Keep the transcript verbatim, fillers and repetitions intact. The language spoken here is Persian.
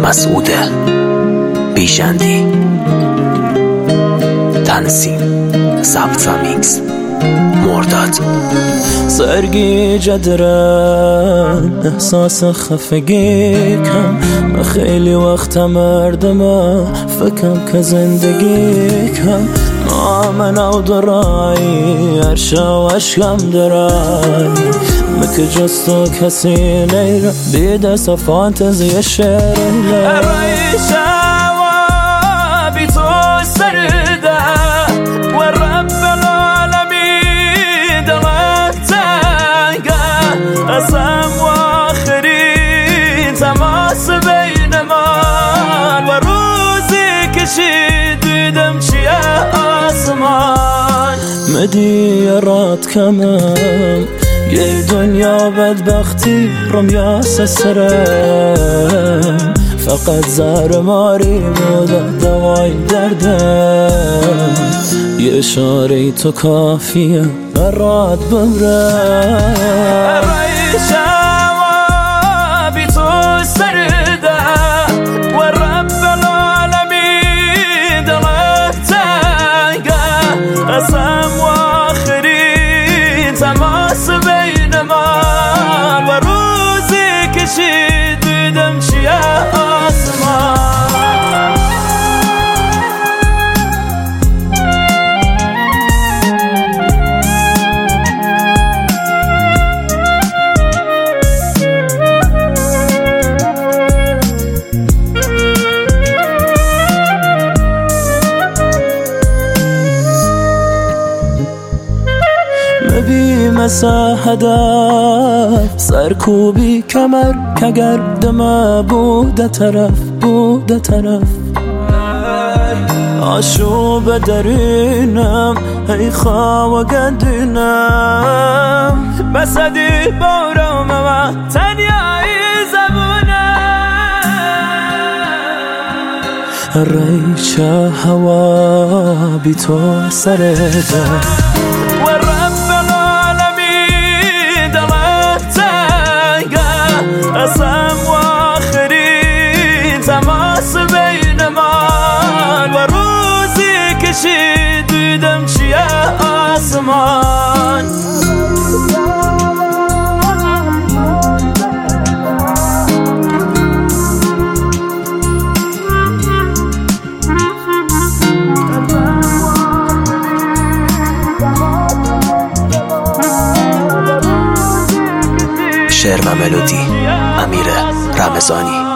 مسعود بیژندی. تنظیم ضبط و میکس مرداد. سرگی جدرن احساس خفگی کم، من خیلی وقت مردم فکم که زندگی کم. من او درایی ارشا و اشکم درایی مکه جستو کسی نیره بیده صفانتزی شیرین الرئيسة وبيتو السردة والرب العالمين دلتاقة أسام واخرين تماس بين مال وروزي كشيد دمشي آسمان. مديرات كمان یه دنیا بدبختی رم یا سسرم، فقط زهر ماری بوده دوای دردم. یه اشاره تو کافیه برات بمرم. الرئيسة وبيتو السردة والرب العالمين دلتاقة أسام واخرين تماس بين مال وروزي كشيد دمشي آسمان. بی مساحدف سرکوبی کمر که گردم بوده طرف بوده طرف. آشوب درینم ای خواه گندینم بسدی بارم و تنیایی زبونم. ریچه هوا بی تو سرده أسام واخرين تماس بين مال وروزي كشيد دمشي آسمان. شعر و ملودی امیر رمضانی.